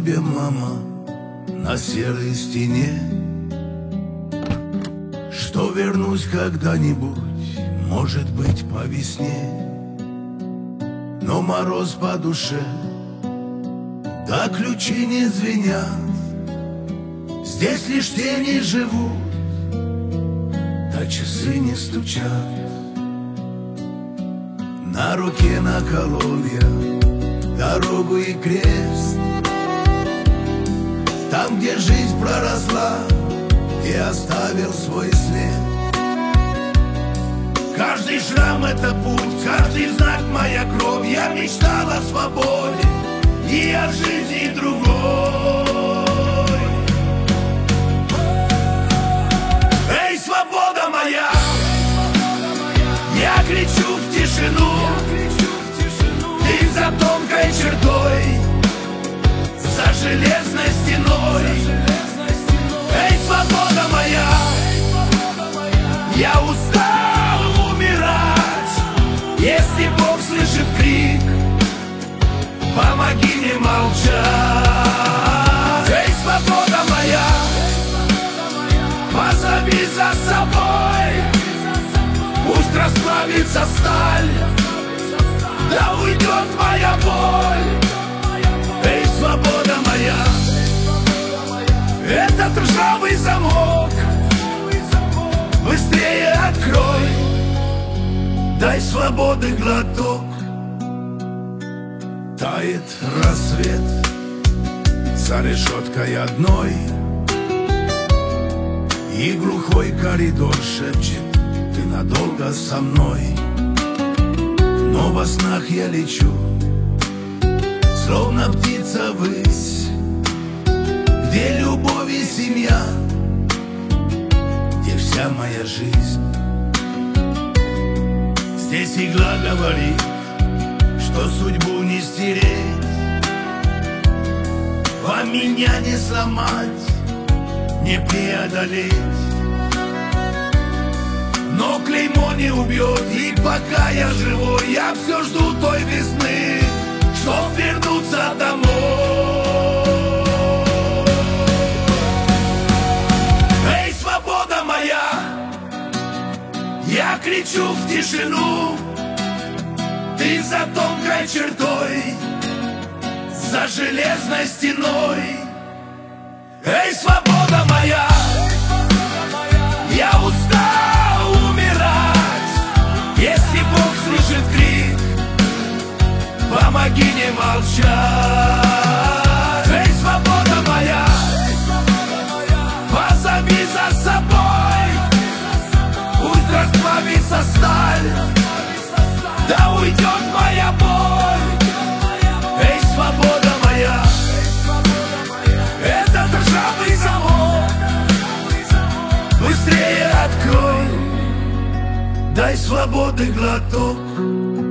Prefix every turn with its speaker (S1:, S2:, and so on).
S1: тебе, мама, на серой стене, что вернусь когда-нибудь, может быть, по весне. Но мороз по душе, да ключи не звенят, здесь лишь тени живут, да часы не стучат. На руке наколол я дорогу и крест, там, где жизнь проросла, где оставил свой след. Каждый шрам — это путь, каждый знак — моя кровь. Я мечтал о свободе и о жизни другой. Эй, свобода моя! Я кричу в тишину, ты за тонкой чертой, за железной стеной. Эй, свобода моя! Я устал умирать, если Бог слышит крик, помоги не молчать. Эй, свобода моя! Позови за собой, пусть расплавится сталь, да уйдет моя боль. Эй, свобода моя! Этот ржавый замок быстрее открой, дай свободы глоток. Тает рассвет за решеткой одной, и глухой коридор шепчет: ты надолго со мной. Но во снах я лечу, словно птица ввысь, где любовь и семья, где вся моя жизнь. Здесь игла говорит, что судьбу не стереть, вам меня не сломать, не преодолеть. Но клеймо не убьет, и пока я живой, я все жду той весны, чтоб вернуться домой. Эй, свобода моя! Я кричу в тишину, ты за тонкой чертой, за железной стеной. Эй, свобода моя! Я устал умирать, если Бог слышит крик, помоги не молчать. Эй, свобода моя! Позови за собой, пусть расплавится сталь, да уйдет моя боль. Эй, свобода моя! Этот ржавый замок быстрее открой, дай свободы глоток.